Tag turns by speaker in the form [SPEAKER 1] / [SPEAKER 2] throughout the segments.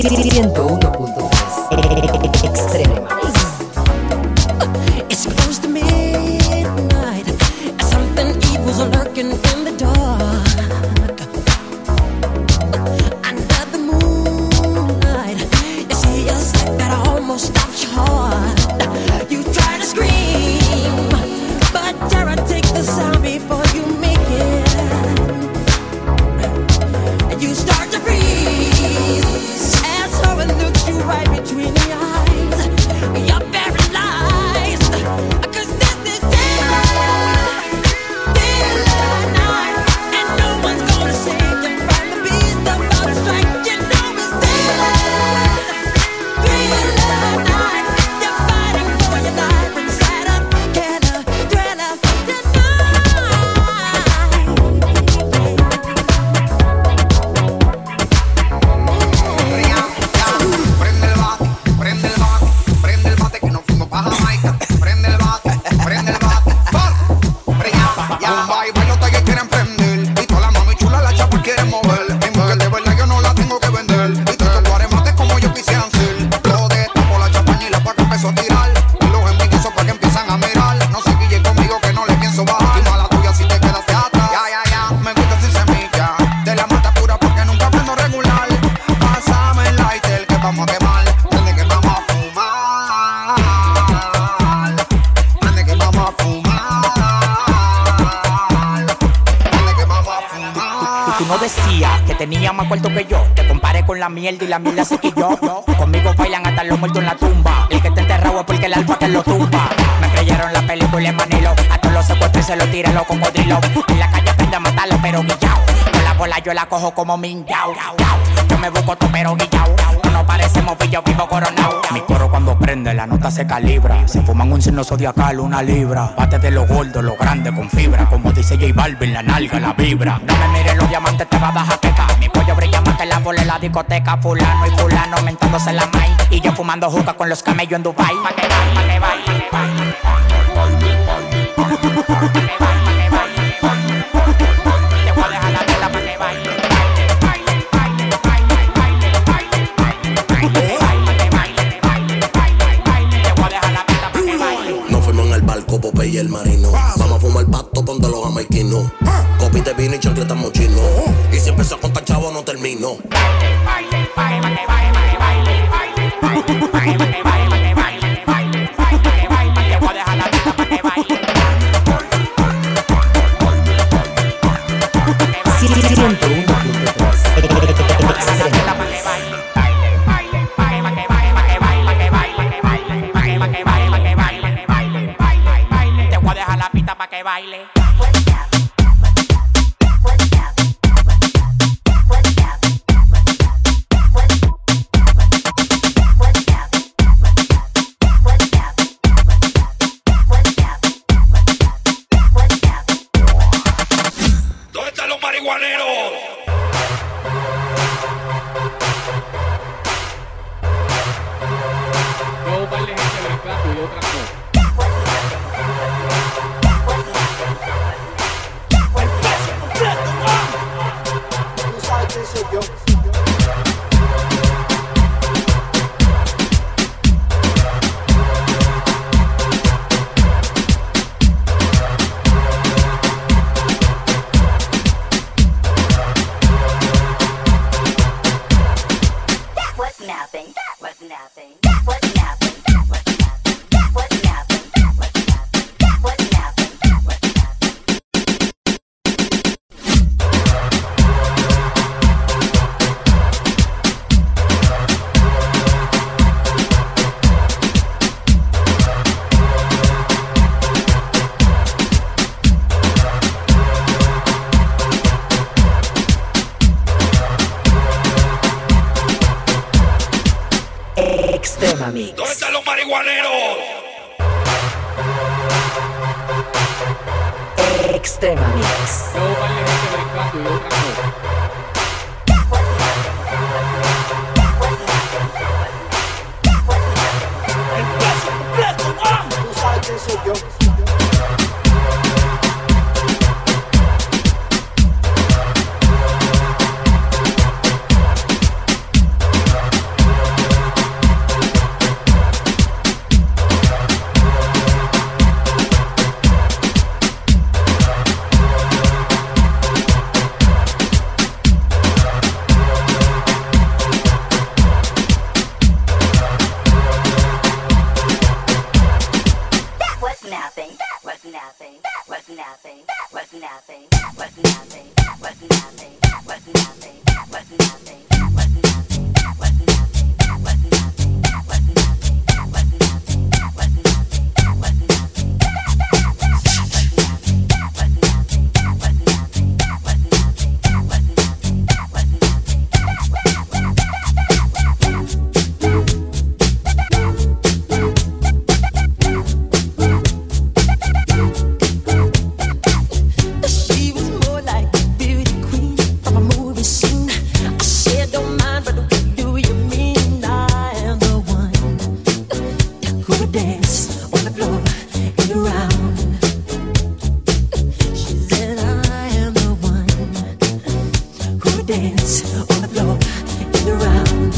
[SPEAKER 1] 101.3 Extrema.
[SPEAKER 2] It's close to midnight. Something evil's lurking in the dark. Under the moonlight, you see a sight that almost stops your heart. You try to scream, but terror takes the sound before you make it. And you start to freeze as horror looks you right between the eyes. You're paralyzed, 'cause this is daylight night, and no one's gonna save you from the beast about to strike. You know it's daylight night. You're fighting for your life inside a killer thriller
[SPEAKER 3] Prende el bate que nos fuimos pa' Jamaica. Prende el bate, bomba y bailo que quieren prender. Y toda la mami chula la chapa quieren mover. Mismo que de verdad yo no la tengo que vender. Y todos estos guaremates como yo quisieran ser. Lo destapo la chapañila pa' que empezó a tirar. Y los envidiosos pa' que empiezan a mirar. No se guille conmigo que no le pienso bajar. Y mala tuya si te quedaste atrás. Ya, me gusta sin semilla. De la mata pura porque nunca aprendo regular. Pásame el lighter que vamos a quemar. Prende que vamos a fumar. Prende que vamos a fumar. Prende que vamos a fumar.
[SPEAKER 4] Tú no decías que tenía más cuarto que yo. Te comparé con la mierda y la mierda se quilló. Conmigo bailan hasta los muertos en la tumba. El que te enterrado es porque el alfa que lo tumba. Me creyeron la película en Manilo. A todos los secuestros se los tiran los cocodrilos. En la calle aprende a matarlo pero guillao. Con la bola yo la cojo como minguao. Yo me busco todo pero guillao. No parecemos pillo vivo coronao. Mi coro cuando prende la nota se calibra. Se fuman un signo zodiacal, una libra. Bate de los gordos, los grandes con fibra. Como dice J Balvin, la nalga, la vibra. No me mires los diamantes, te va a dar jaqueca. Mi cuello brilla más que la bola en la discoteca. Fulano y fulano mentándose la maíz. Y yo fumando juca con los camellos en Dubai. Pa' que baile. Te voy a dejar la tela pa' que baile.
[SPEAKER 5] Nos fuimos en el barco, Popeye y el marino. Vamos a fumar pasto donde los jamaiquinos. Copite vino y chancleta mochino. Y si empezó con tan chavo no termino.
[SPEAKER 4] Te voy a dejar la pista pa' que baile.
[SPEAKER 6] ¿Dónde están los marihuaneros?
[SPEAKER 7] No, par de gente brincando y otras no.
[SPEAKER 3] Tú sabes quién soy yo.
[SPEAKER 1] Extrema Mix.
[SPEAKER 6] ¿Dónde están los marihuaneros?
[SPEAKER 1] Extrema Mix.
[SPEAKER 7] No, par de gente brincando y otras no.
[SPEAKER 3] Tú sabes quién soy yo.
[SPEAKER 8] nothing. That was nothing. That was nothing. That was nothing. That was nothing. That was nothing. That was nothing. That was nothing. That was nothing. That was nothing. That was nothing. That was nothing. That was nothing. That was nothing. That was nothing.
[SPEAKER 2] She was more like a beauty queen from a movie scene. I said, don't mind, but what do you mean? I am the one who would dance on the floor and around. She said, I am the one who would dance on the floor and around.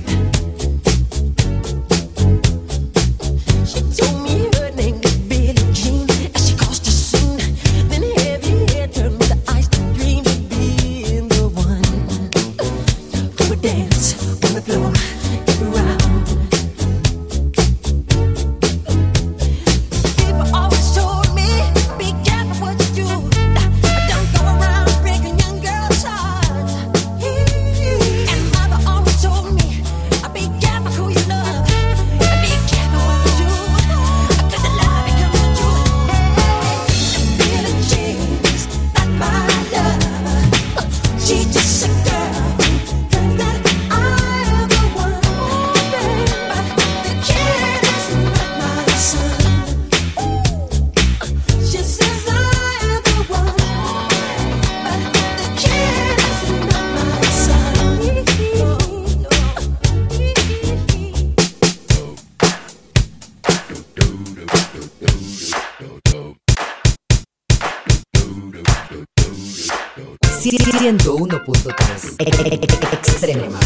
[SPEAKER 2] She told me her name was Billie Jean as she crossed the scene. Then heavy hair turned with the eyes to dream of being the one who would dance on the floor and around. People always told me, be careful what you do. Don't go around breaking young girls' hearts. And mother always told me, be careful who you love. Be careful what you do. 'Cause the love becomes the truth. Billie Jean's not my love. She's just a girl. Thinks that I am the one. But the kid is not my son. She says I am the one. But the kid is not my son.
[SPEAKER 1] Sí, 101.3 Extrema.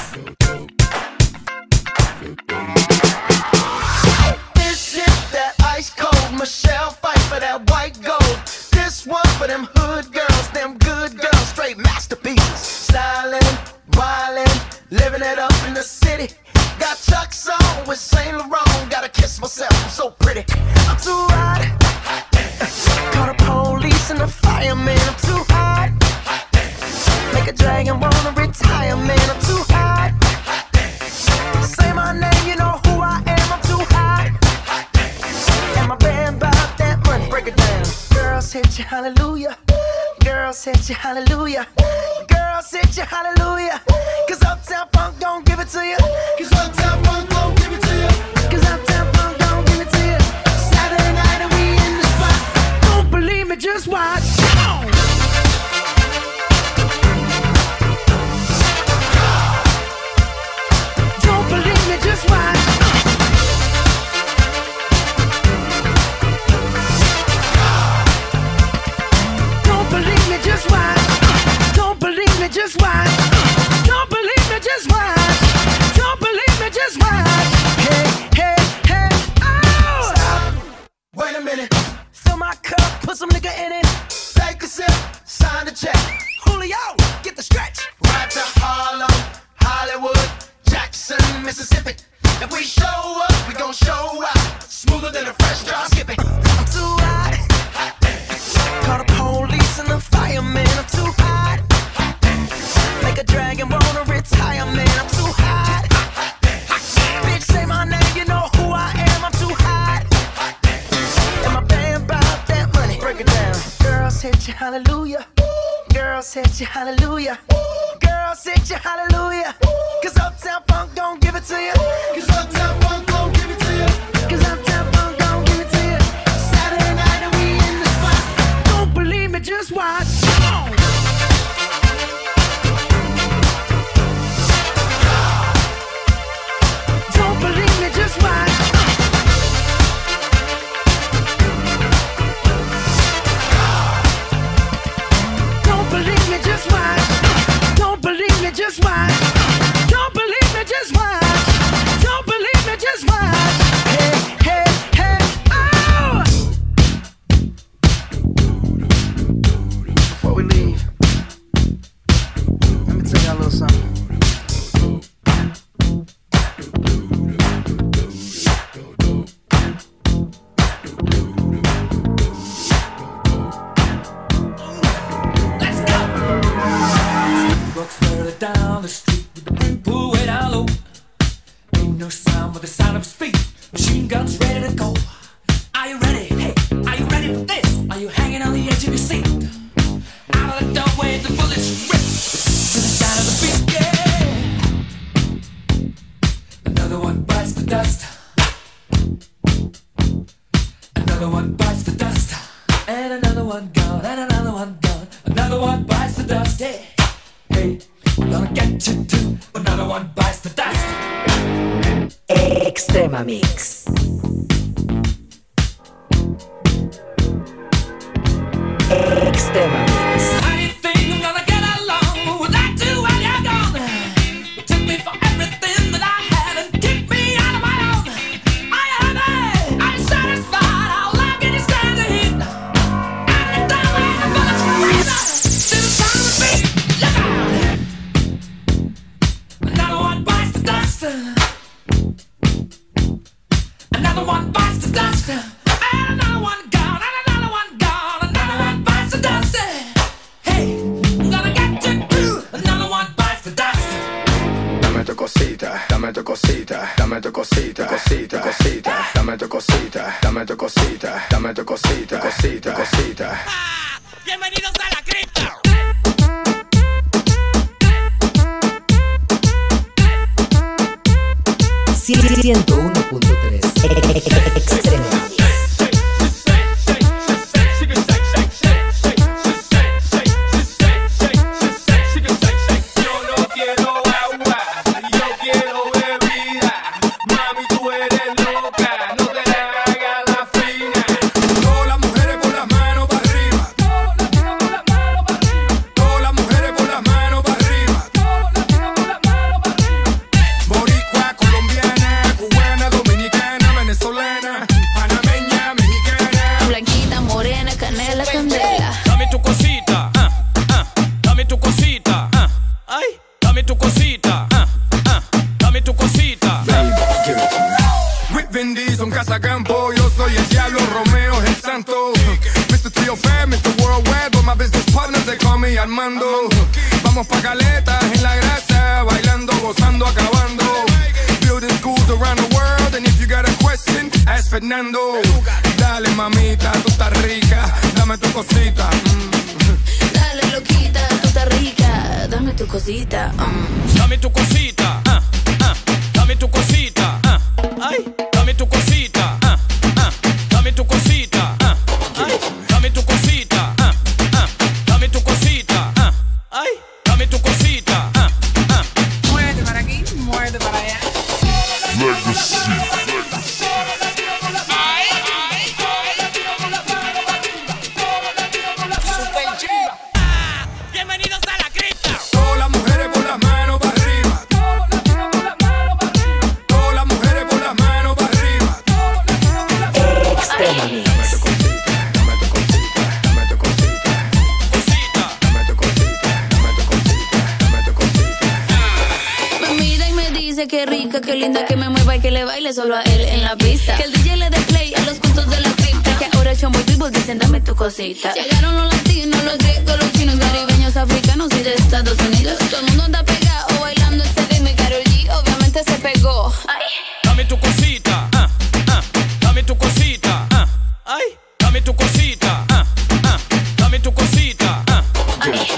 [SPEAKER 9] This is that ice cold Michelle fight for that white gold. This one for them hood girls, them good girls, straight masterpieces. Styling, wildin', living it up in the city. Got Chuck's on with Saint Laurent. Gotta kiss myself, I'm so pretty. I'm too hot. Call the police and the fireman. I'm too hot. Make a dragon wanna retire, man. I'm too hot. Say my name, you know who I am. I'm too hot. And my band bought that money. Break it down. Girls hit you, hallelujah. Girls hit you, hallelujah. Girls hit you, hallelujah. 'Cause Uptown Funk don't give it to you. 'Cause Uptown Funk don't give it to you. 'Cause Uptown Funk don't give it to you. Saturday night and we in the spot. Don't believe me, just watch. Don't believe me, just watch. Don't believe me, just watch. Don't believe me, just watch. Don't believe me, just watch. Don't believe me, just watch. Hey, hey, hey, oh! Stop. Wait a minute. Fill my cup, put some nigga in it. Take a sip, sign the check. Julio, get the stretch. Right to Harlem, Hollywood, Jackson, Mississippi. If we show up, we gon' show out. Smoother than a fresh drop skipping. I'm too hot. Call the police and the fireman. I'm too hot. Make a dragon wanna retire, man. I'm too hot. Bitch, say my name, you know who I am. I'm too hot. And my band bought that money. Break it down. Girls hit you, hallelujah. Girls hit you, hallelujah. Girls hit you, hallelujah. 'Cause Uptown Funk don't give it to you. 'Cause Uptown Funk don't give it to you. 'Cause Uptown Funk don't give it to you. Saturday night and we in the spot. Don't believe me, just watch. Don't believe me, just watch. Don't believe me, just watch. Don't believe me, just watch. Don't believe me, just watch. Don't believe me, just watch. Hey, hey,
[SPEAKER 10] Another one bites the dust. Hey, hey, I'm gonna get you too. Another one bites the dust.
[SPEAKER 1] Extrema Mix. Extrema Mix.
[SPEAKER 10] How do you think I'm gonna get along without you when you're gone? You took me for everything that I had and kicked me out of my own. Are you happy? Are you satisfied? How long can you stand the heat? I'm down with the bullets freezing. To the sound of the beat, look out! Another one bites the dust. Another one bites the dust. And another one gone. And another one gone. Another one bites the dust. Hey, I'm gonna get you too. Another one bites the dust.
[SPEAKER 11] Dame tu cosita, dame tu cosita, dame tu cosita, cosita, cosita, dame tu cosita, dame tu cosita, dame tu cosita, cosita, cosita.
[SPEAKER 10] Bienvenidos a la cripta.
[SPEAKER 1] .3 Extrema Mix.
[SPEAKER 11] Campo, yo soy el diablo, Romeo es el santo. Mr. Trio Fair, Mr. Worldwide, but my business partners, they call me Armando. Vamos pa' caletas en la grasa, bailando, gozando, acabando. Building schools around the world, and if you got a question, ask Fernando. Dale mamita, tú estás rica, dame tu cosita.
[SPEAKER 12] Dale loquita, tú estás rica, dame tu cosita.
[SPEAKER 10] Dame tu cosita, dame tu cosita, ay. Dame tu cosita, dame tu cosita, ay, dame tu cosita, dame tu cosita, ay, dame tu cosita,
[SPEAKER 13] Muévete para aquí, muévete para allá.
[SPEAKER 10] Bienvenidos a la cripta.
[SPEAKER 11] Todas las mujeres con las manos para arriba. Todas las mujeres con las manos para arriba.
[SPEAKER 1] Extrema Mix.
[SPEAKER 11] Dame tu cosita, dame tu cosita, dame tu cosita. Dame tu cosita, dame tu cosita, dame tu cosita.
[SPEAKER 12] Me mira y me dice que rica, que linda, que me mueva y que le baile solo a él en la pista. Que el DJ le dé play a los gustos de la cripta. Que ahora Chombo y People dicen dame tu cosita. Llegaron los latinos, los griegos, los chinos, caribeños, africanos y de Estados Unidos. Todo el mundo anda pegado bailando este ritmo y Karol G obviamente se pegó. Ay.
[SPEAKER 10] Dame tu cosita, dame tu cosita, ay, dame tu cosita, dame tu cosita, ay.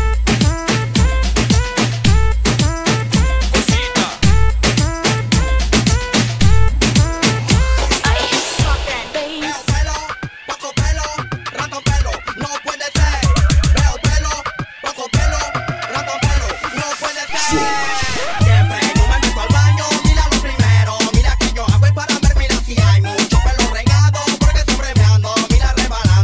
[SPEAKER 3] Poco pelo, rato pelo, no puede ser. Veo pelo, poco pelo, rato pelo, no puede ser. Siempre no me meto al baño, mira lo primero. Mira que yo hago es para ver, mira si hay mucho pelo regado, porque estoy premiando, mira rebalado.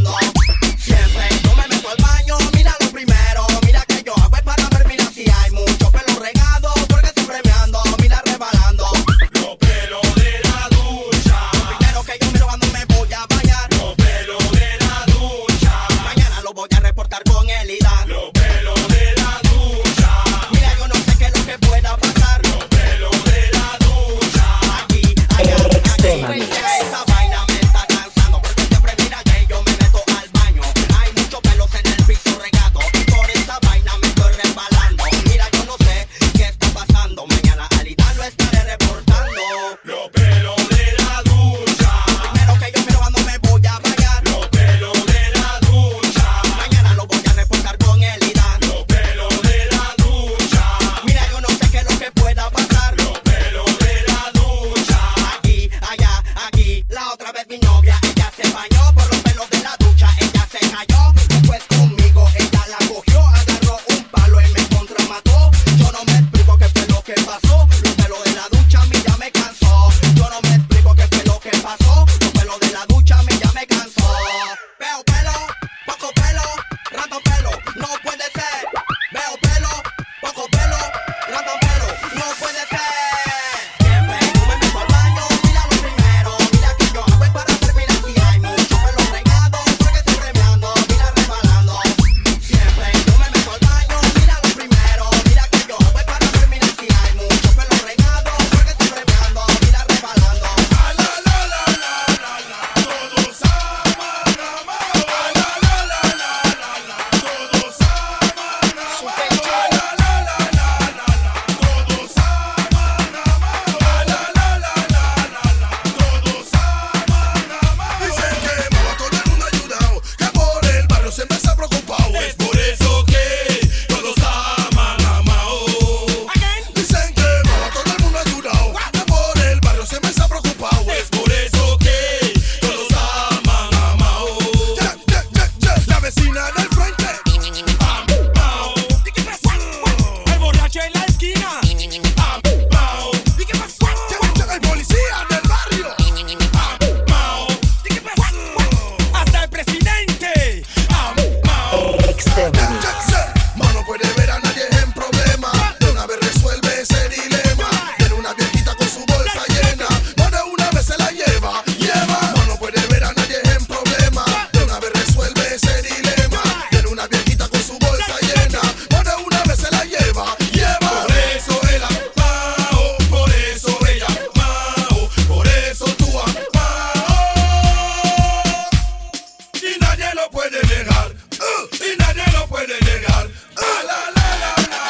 [SPEAKER 14] nadie lo puede negar. Y nadie lo puede negar. La la la la la.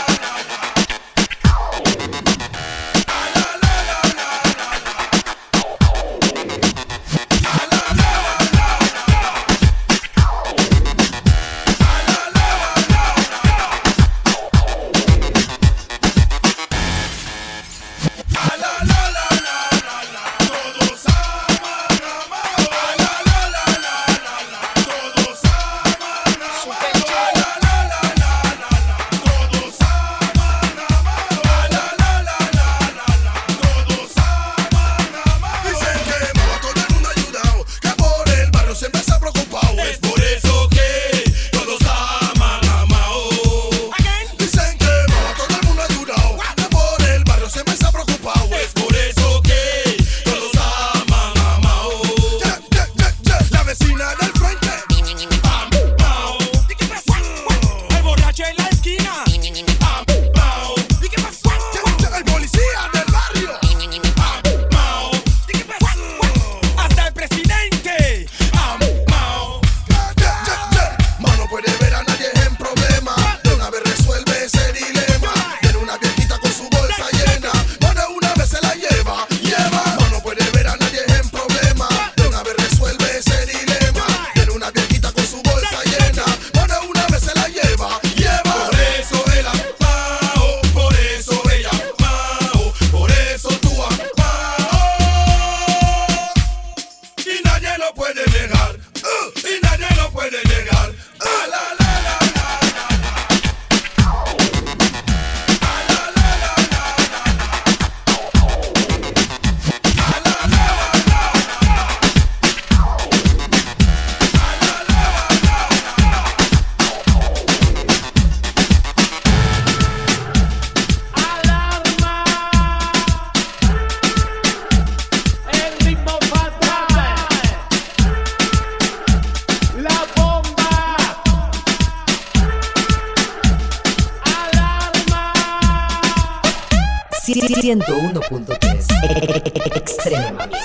[SPEAKER 1] Extrema Mix.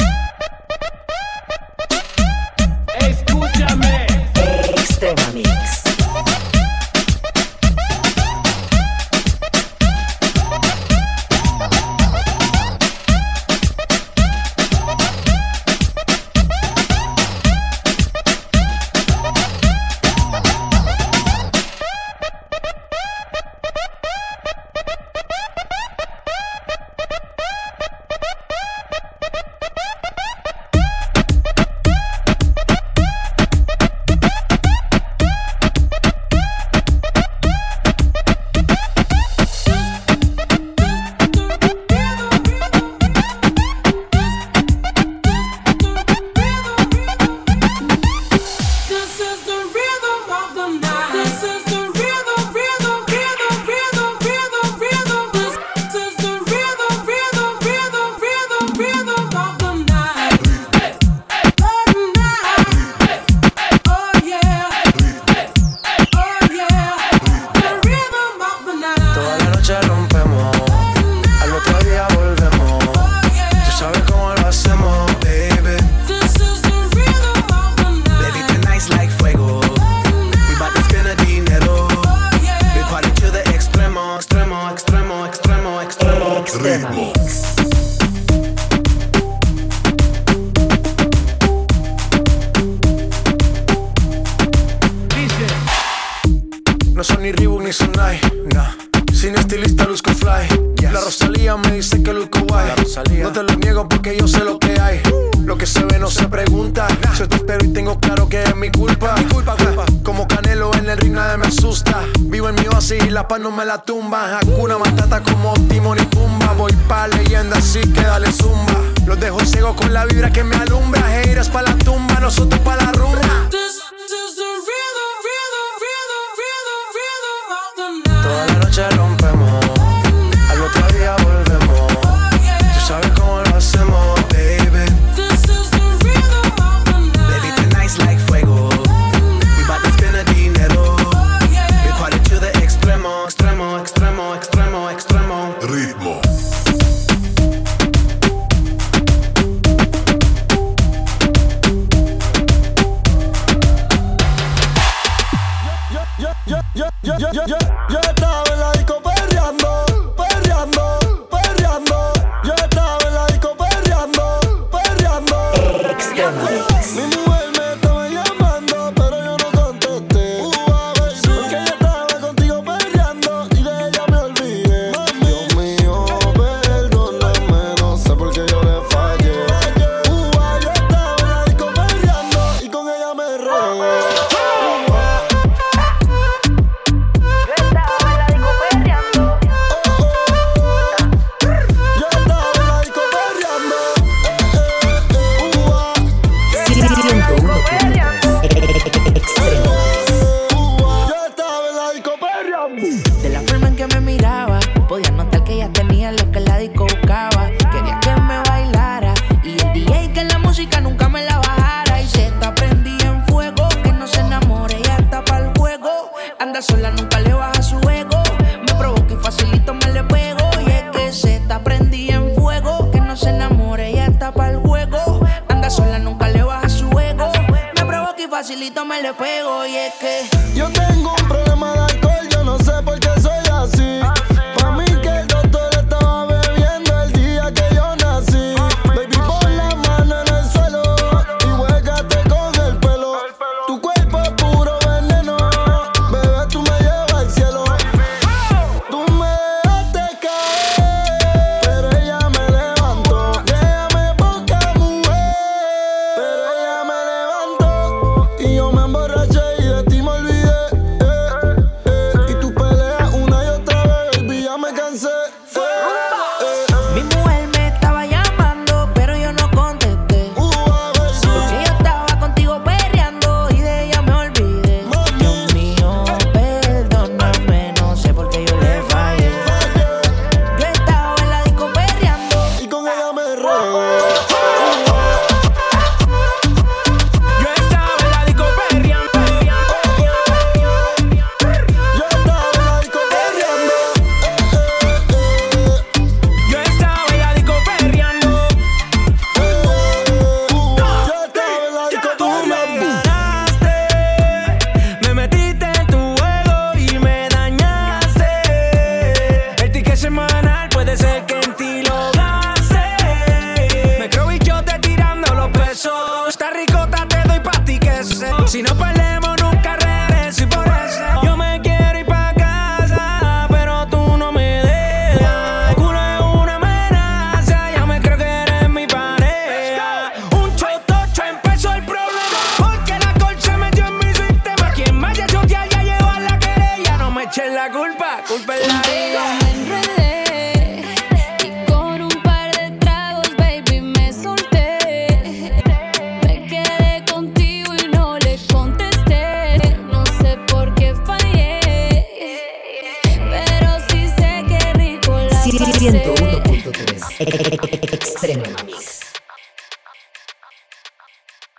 [SPEAKER 10] Escúchame.
[SPEAKER 1] Extrema Mix.
[SPEAKER 15] No me la tumba, Hakuna Matata como Timón y Pumba. Voy pa' leyenda, así que dale zumba. Los dejo ciego con la vibra que me alumbra. Haters pa' la tumba, nosotros pa' la rumba. Toda la noche rompemos, al otro día volvemos. Tú sabes cómo lo hacemos, baby. Baby, tonight's like fuego. We bout to spend the dinero. We party to the extremo, extremo, extremo, extremo, extremo.
[SPEAKER 14] Ritmo.
[SPEAKER 16] Yo estaba en la disco perreando, perreando, perreando. Yo estaba en la disco perreando, perreando. Mi mujer me estaba llamando, pero yo no contesté. Porque yo estaba contigo perreando y de ella me olvidé. Dios mío, perdóname, no sé por qué yo le fallé. Yo estaba en la disco perreando y con ella me regué.
[SPEAKER 17] De la forma en que me miraba, podía notar que ella tenía lo que la disco buscaba. Quería que me bailara y el DJ que la música nunca me la bajara. Y se está prendida en fuego, que no se enamore, ella está pa'l juego. Anda sola, nunca le baja su ego. Me provoca y facilito me le pego. Y es que se está prendida en fuego, que no se enamore, ella está pa'l juego. Anda sola, nunca le baja su ego. Me provoca y facilito me le pego. Y es que
[SPEAKER 16] yo tengo un problema de alcohol, yo no sé por qué soy así. Pa' mí que el doctor estaba bebiendo el día que yo nací. Baby, pon la mano en el suelo y huégate con el pelo. Tu cuerpo es puro veneno, bebé, tú me llevas al cielo. Tú me dejaste caer, pero ella me levantó. Déjame poca mujer, pero ella me levantó. Y yo me emborraché y de ti me olvidé. Y tú peleas una y otra vez, baby, ya me cansé.
[SPEAKER 17] mi mujer me estaba llamando, pero yo no contesté. Porque yo estaba contigo perreando y de ella me olvidé. Dios mío, perdóname, no sé por qué yo le fallé. Yo estaba en la disco perreando
[SPEAKER 16] y con ella me regué.
[SPEAKER 17] Yo estaba en la disco perreando.
[SPEAKER 16] Yo estaba en la disco perreando.
[SPEAKER 17] Yo estaba en la disco perreando.
[SPEAKER 16] Yo estaba en la disco
[SPEAKER 17] Tú me
[SPEAKER 16] perreando.
[SPEAKER 17] ganaste, me metiste en tu juego y me dañaste. El ticket semanal puede ser que en ti lo gaste. Me creo bichote tirando los pesos. Esta ricota te doy pa' ti que sé. Si no perdemos nunca regreso y por eso yo me quiero ir pa' casa, pero tú no me dejas. El culo es una amenaza, ya me creo que eres mi pareja. Un chotocho empezó el problema, porque la alcohol se metió en mi sistema. Quien vaya a chotear ya lleva la querella. No me eches la culpa, culpa es la
[SPEAKER 12] Contigo
[SPEAKER 17] mía.
[SPEAKER 12] me enredé y con un par de tragos, baby, me solté. Me quedé contigo y no le contesté. No sé por qué fallé, pero sí sé que rico la pasé.
[SPEAKER 1] 101.3 Extremo Mix.